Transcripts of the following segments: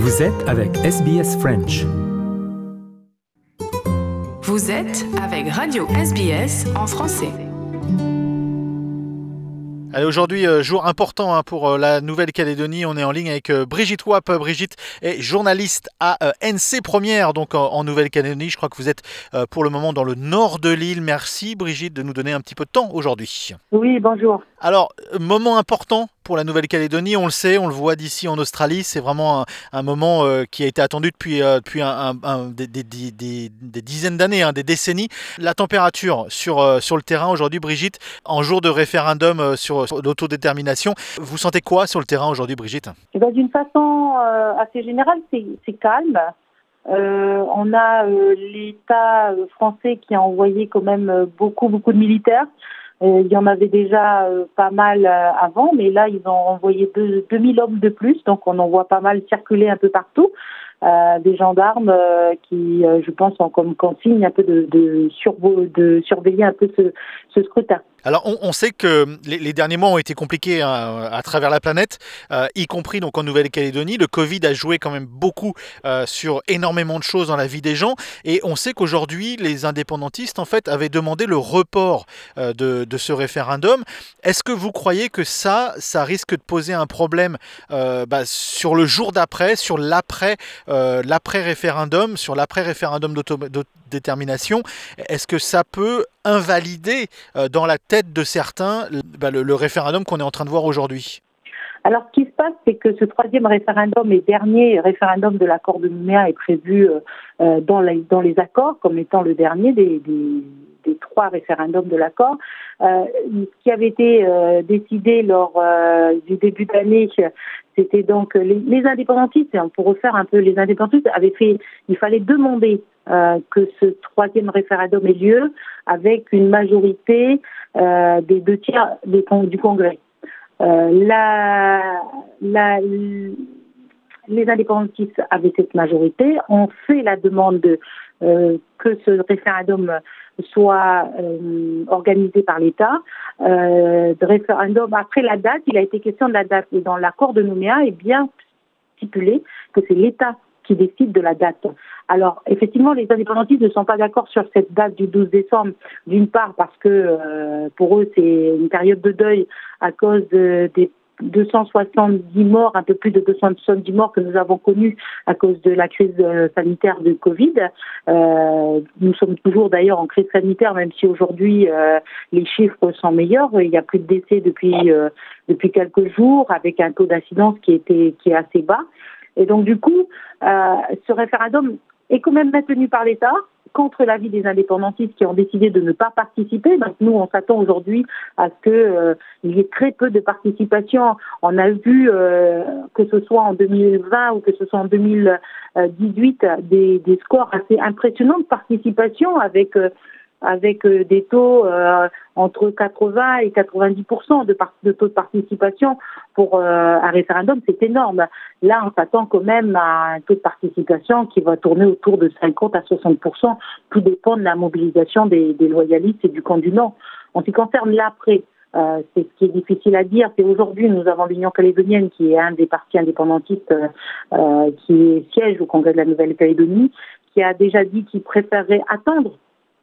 Vous êtes avec SBS French. Vous êtes avec Radio SBS en français. Allez, aujourd'hui, jour important pour la Nouvelle-Calédonie. On est en ligne avec Brigitte Wapp. Brigitte est journaliste à NC Première, donc en Nouvelle-Calédonie. Je crois que vous êtes pour le moment dans le nord de l'île. Merci Brigitte de nous donner un petit peu de temps aujourd'hui. Oui, bonjour. Alors, moment important pour la Nouvelle-Calédonie, on le sait, on le voit d'ici en Australie. C'est vraiment un moment qui a été attendu depuis des dizaines d'années, des décennies. La température sur le terrain aujourd'hui, Brigitte, en jour de référendum sur l'autodétermination, vous sentez quoi sur le terrain aujourd'hui, Brigitte ? D'une façon assez générale, c'est calme. On a l'État français qui a envoyé quand même beaucoup de militaires. Il y en avait déjà pas mal avant, mais là, ils ont envoyé 2000 hommes de plus, donc on en voit pas mal circuler un peu partout. Des gendarmes qui, je pense, ont comme consigne un peu de surveiller un peu ce scrutin. Alors, on sait que les derniers mois ont été compliqués à travers la planète, y compris donc en Nouvelle-Calédonie. Le Covid a joué quand même beaucoup sur énormément de choses dans la vie des gens. Et on sait qu'aujourd'hui, les indépendantistes, en fait, avaient demandé le report de ce référendum. Est-ce que vous croyez que ça risque de poser un problème sur le jour d'après, sur l'après-référendum, sur l'après-référendum d'autodétermination? Est-ce que ça peut invalider dans la tête de certains le référendum qu'on est en train de voir aujourd'hui? Alors, ce qui se passe, c'est que ce troisième référendum et dernier référendum de l'accord de Nouméa est prévu dans les accords comme étant le dernier des trois référendums de l'accord. Ce qui avait été décidé lors du début d'année, c'était donc les indépendantistes, et pour refaire un peu, les indépendantistes avaient fait, il fallait demander que ce troisième référendum ait lieu avec une majorité des 2/3 du Congrès. Les indépendantistes avaient cette majorité, ont fait la demande que ce référendum soit organisé par l'État. Référendum, après la date, il a été question de la date. Et dans l'accord de Nouméa est bien stipulé que c'est l'État qui décide de la date. Alors, effectivement, les indépendantistes ne sont pas d'accord sur cette date du 12 décembre, d'une part parce que pour eux, c'est une période de deuil à cause des 270 morts, un peu plus de 270 morts que nous avons connus à cause de la crise sanitaire de Covid. Nous sommes toujours d'ailleurs en crise sanitaire, même si aujourd'hui les chiffres sont meilleurs. Il n'y a plus de décès depuis quelques jours, avec un taux d'incidence qui est assez bas. Et donc, du coup, ce référendum est quand même maintenu par l'État contre l'avis des indépendantistes qui ont décidé de ne pas participer. Donc, nous, on s'attend aujourd'hui à ce qu'il y ait très peu de participation. On a vu, que ce soit en 2020 ou que ce soit en 2018, des scores assez impressionnants de participation avec des taux entre 80 et 90% de taux de participation pour un référendum, c'est énorme. Là, on s'attend quand même à un taux de participation qui va tourner autour de 50 à 60%. Tout dépend de la mobilisation des loyalistes et du camp du non. En ce qui concerne l'après, c'est ce qui est difficile à dire. C'est aujourd'hui, nous avons l'Union calédonienne qui est un des partis indépendantistes qui siège au Congrès de la Nouvelle-Calédonie, qui a déjà dit qu'il préférerait attendre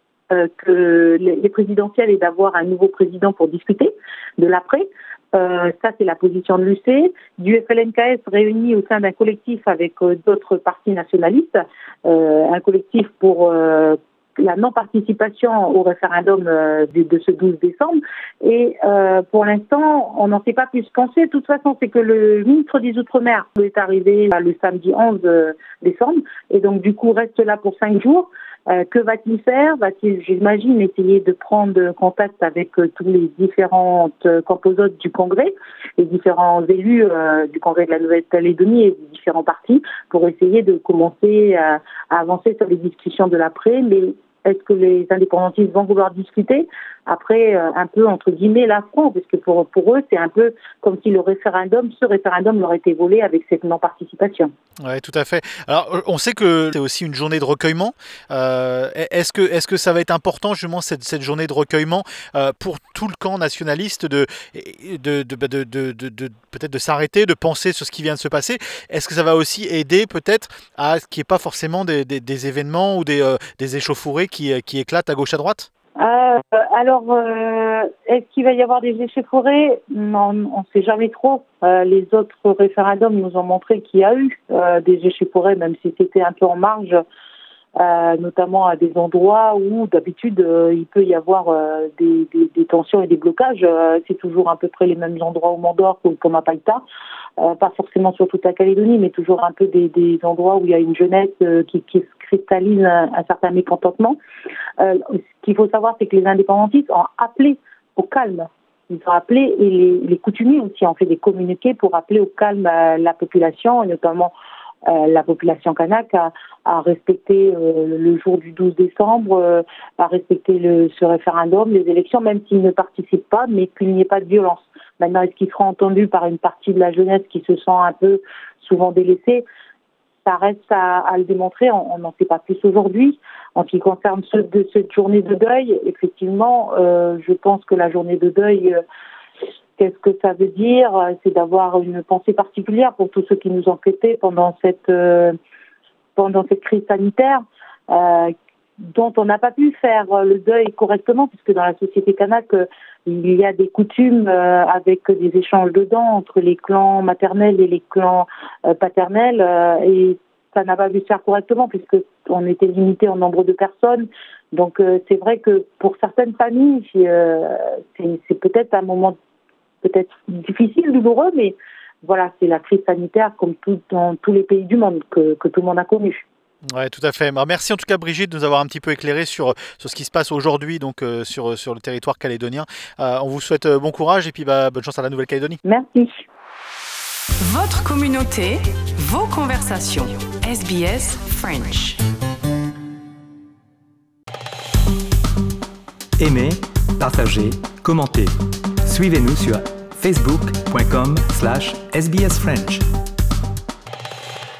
que les présidentielles et d'avoir un nouveau président pour discuter de l'après. Ça, c'est la position de l'UC. Du FLNKS réuni au sein d'un collectif avec d'autres partis nationalistes, un collectif pour la non-participation au référendum de ce 12 décembre. Et pour l'instant, on n'en sait pas plus. Ce qu'on sait, de toute façon, c'est que le ministre des Outre-mer est arrivé le samedi 11 décembre, et donc du coup reste là pour 5 jours. Que va-t-il faire ? Va-t-il, j'imagine, essayer de prendre contact avec tous les différentes composantes du Congrès, les différents élus du Congrès de la Nouvelle-Calédonie et des différents partis, pour essayer de commencer à avancer sur les discussions de l'après. Mais est-ce que les indépendantistes vont vouloir discuter après un peu entre guillemets l'affront, parce que pour eux c'est un peu comme si ce référendum leur était volé avec cette non-participation. Oui, tout à fait. Alors, on sait que c'est aussi une journée de recueillement. Est-ce que ça va être important, justement, cette journée de recueillement pour tout le camp nationaliste de peut-être de s'arrêter, de penser sur ce qui vient de se passer? Est-ce que ça va aussi aider peut-être à ce qu'il n'y ait pas forcément des événements ou des échauffourées qui éclatent à gauche à droite? Est-ce qu'il va y avoir des échauffourées? Non, on ne sait jamais trop. Les autres référendums nous ont montré qu'il y a eu des échauffourées, même si c'était un peu en marge, notamment à des endroits où d'habitude il peut y avoir des tensions et des blocages. C'est toujours à peu près les mêmes endroits au Mont d'Or qu'au Mapalta. Pas forcément sur toute la Calédonie, mais toujours un peu des endroits où il y a une jeunesse qui se cristallise un certain mécontentement. Ce qu'il faut savoir, c'est que les indépendantistes ont appelé au calme. Ils ont appelé, et les coutumiers aussi ont fait des communiqués pour appeler au calme la population, et notamment la population kanak, à respecter le jour du 12 décembre, à respecter ce référendum, les élections, même s'ils ne participent pas, mais qu'il n'y ait pas de violence. Maintenant, est-ce qu'ils seront entendus par une partie de la jeunesse qui se sent un peu souvent délaissée? Ça reste à le démontrer, on n'en sait pas plus aujourd'hui. En ce qui concerne cette journée de deuil, effectivement, je pense que la journée de deuil, qu'est-ce que ça veut dire? C'est d'avoir une pensée particulière pour tous ceux qui nous ont quittés pendant cette crise sanitaire, dont on n'a pas pu faire le deuil correctement, puisque dans la société kanak, il y a des coutumes avec des échanges de dents entre les clans maternels et les clans paternels, et ça n'a pas pu se faire correctement puisqu'on était limité en nombre de personnes. Donc c'est vrai que pour certaines familles, c'est peut-être un moment peut-être difficile, douloureux, mais voilà, c'est la crise sanitaire comme dans tous les pays du monde que tout le monde a connu. Oui, tout à fait. Merci en tout cas, Brigitte, de nous avoir un petit peu éclairé sur ce qui se passe aujourd'hui donc sur le territoire calédonien. On vous souhaite bon courage et puis bonne chance à la Nouvelle-Calédonie. Merci. Votre communauté, vos conversations. SBS French. Aimez, partagez, commentez. Suivez-nous sur facebook.com/sbsfrench.